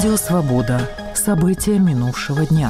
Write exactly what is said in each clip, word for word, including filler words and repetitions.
Радио «Свобода». События минувшего дня.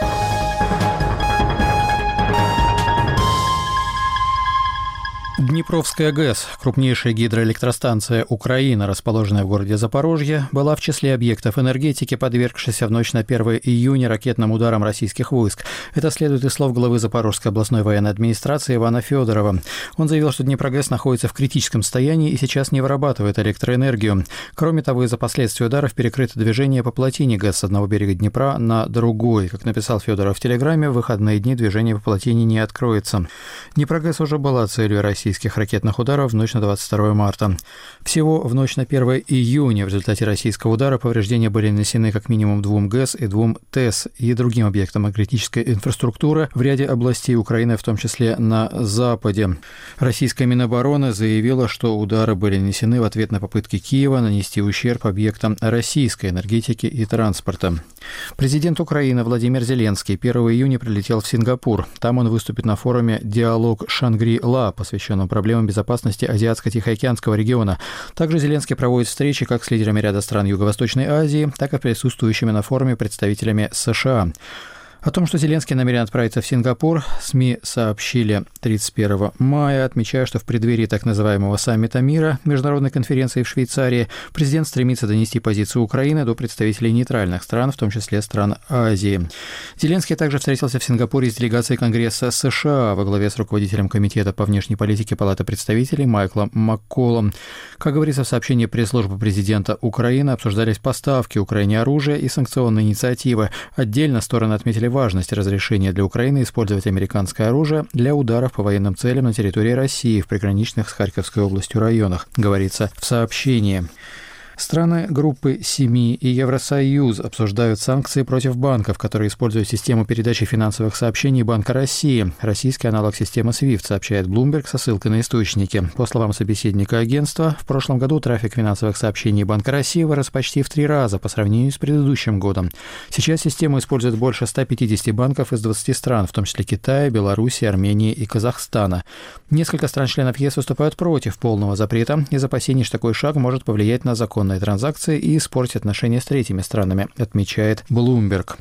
Днепровская ГЭС, крупнейшая гидроэлектростанция Украины, расположенная в городе Запорожье, была в числе объектов энергетики, подвергшихся в ночь на первое июня ракетным ударам российских войск. Это следует из слов главы Запорожской областной военной администрации Ивана Федорова. Он заявил, что Днепрогэс находится в критическом состоянии и сейчас не вырабатывает электроэнергию. Кроме того, из-за последствий ударов перекрыто движение по плотине ГЭС с одного берега Днепра на другой. Как написал Федоров в Телеграме, в выходные дни движение по плотине не откроется. Днепрогэс уже была целью российских ракетных ударов в ночь на двадцать второе марта. Всего в ночь на первое июня в результате российского удара повреждения были нанесены как минимум двум ГЭС и двум ТЭС и другим объектам критической инфраструктуры в ряде областей Украины, в том числе на Западе. Российская Минобороны заявила, что удары были нанесены в ответ на попытки Киева нанести ущерб объектам российской энергетики и транспорта. Президент Украины Владимир Зеленский первого июня прилетел в Сингапур. Там он выступит на форуме «Диалог Шангри-Ла», посвященном проблемам безопасности Азиатско-Тихоокеанского региона. Также Зеленский проводит встречи как с лидерами ряда стран Юго-Восточной Азии, так и присутствующими на форуме представителями США. О том, что Зеленский намерен отправиться в Сингапур, СМИ сообщили тридцать первого мая, отмечая, что в преддверии так называемого саммита мира, международной конференции в Швейцарии, президент стремится донести позицию Украины до представителей нейтральных стран, в том числе стран Азии. Зеленский также встретился в Сингапуре с делегацией Конгресса США во главе с руководителем Комитета по внешней политике Палаты представителей Майклом Макколом. Как говорится в сообщении пресс-службы президента Украины, обсуждались поставки Украине оружия и санкционные инициативы. Отдельно стороны отметили важность разрешения для Украины использовать американское оружие для ударов по военным целям на территории России в приграничных с Харьковской областью районах, говорится в сообщении. Страны группы семи и Евросоюз обсуждают санкции против банков, которые используют систему передачи финансовых сообщений Банка России. Российский аналог системы свифт, сообщает Bloomberg со ссылкой на источники. По словам собеседника агентства, в прошлом году трафик финансовых сообщений Банка России вырос почти в три раза по сравнению с предыдущим годом. Сейчас систему используют больше ста пятидесяти банков из двадцати стран, в том числе Китая, Беларуси, Армении и Казахстана. Несколько стран-членов ЕС выступают против полного запрета из опасений, что такой шаг может повлиять на закон транзакции и испортить отношения с третьими странами, отмечает Bloomberg.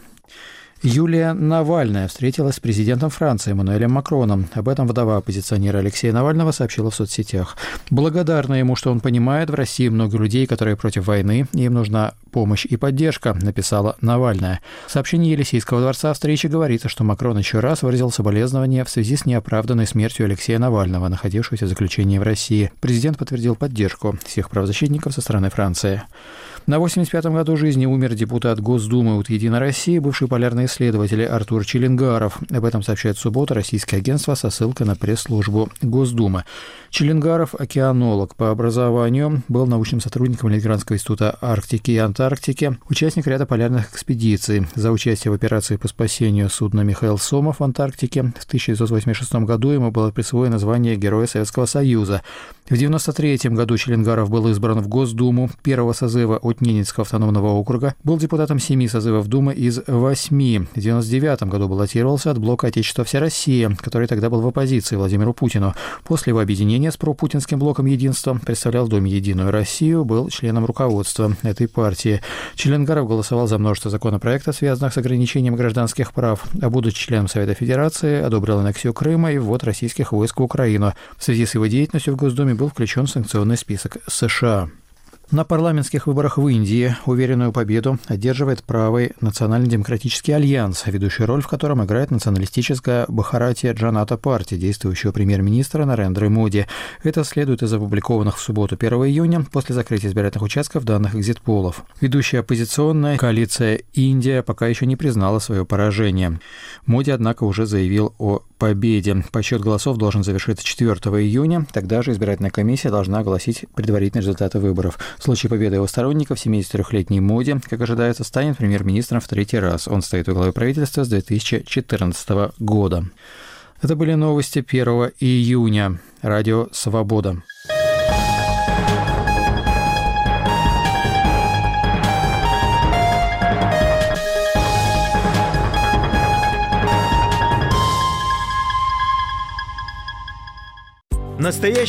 Юлия Навальная встретилась с президентом Франции Эммануэлем Макроном. Об этом вдова оппозиционера Алексея Навального сообщила в соцсетях. Благодарна ему, что он понимает, в России много людей, которые против войны, и им нужна помощь и поддержка, написала Навальная. В сообщении Елисейского дворца о встрече говорится, что Макрон еще раз выразил соболезнования в связи с неоправданной смертью Алексея Навального, находившегося в заключении в России. Президент подтвердил поддержку всех правозащитников со стороны Франции. На восемьдесят пятом году жизни умер депутат Госдумы от «Единой России», бывший полярный исследователь Артур Челенгаров. Об этом сообщает в субботу российское агентство со ссылкой на пресс-службу Госдумы. Челенгаров, океанолог по образованию, был научным сотрудником Ленинградского института Арктики и Антарктики, участник ряда полярных экспедиций. За участие в операции по спасению судна «Михаил Сомов» в Антарктике в тысяча девятьсот восемьдесят шестом году ему было присвоено звание Героя Советского Союза. В девяносто третьем году Челенгаров был избран в Госдуму первого созыва от Ненецкого автономного округа, был депутатом семи созывов Думы из восьми. В девяносто девятом году баллотировался от блока «Отечество вся Россия», который тогда был в оппозиции Владимиру Путину. После его объединения с пропутинским блоком «Единство» представлял в Думе «Единую Россию», был членом руководства этой партии. Челенгаров голосовал за множество законопроектов, связанных с ограничением гражданских прав, а будучи членом Совета Федерации, одобрил аннексию Крыма и ввод российских войск в Украину. В связи с его деятельностью в Госдуме был включен в санкционный список США. На парламентских выборах в Индии уверенную победу одерживает правый национально-демократический альянс, ведущую роль в котором играет националистическая Бхаратия Джаната партия действующего премьер-министра Нарендры Моди. Это следует из опубликованных в субботу первого июня после закрытия избирательных участков данных экзит-полов. Ведущая оппозиционная коалиция «Индия» пока еще не признала свое поражение. Моди, однако, уже заявил о победе. Подсчет голосов должен завершиться четвёртого июня, тогда же избирательная комиссия должна огласить предварительные результаты выборов. В случае победы его сторонников семидесятитрёхлетний Моди, как ожидается, станет премьер-министром в третий раз. Он стоит во главе правительства с две тысячи четырнадцатого года. Это были новости первого июня. Радио «Свобода». Настоящий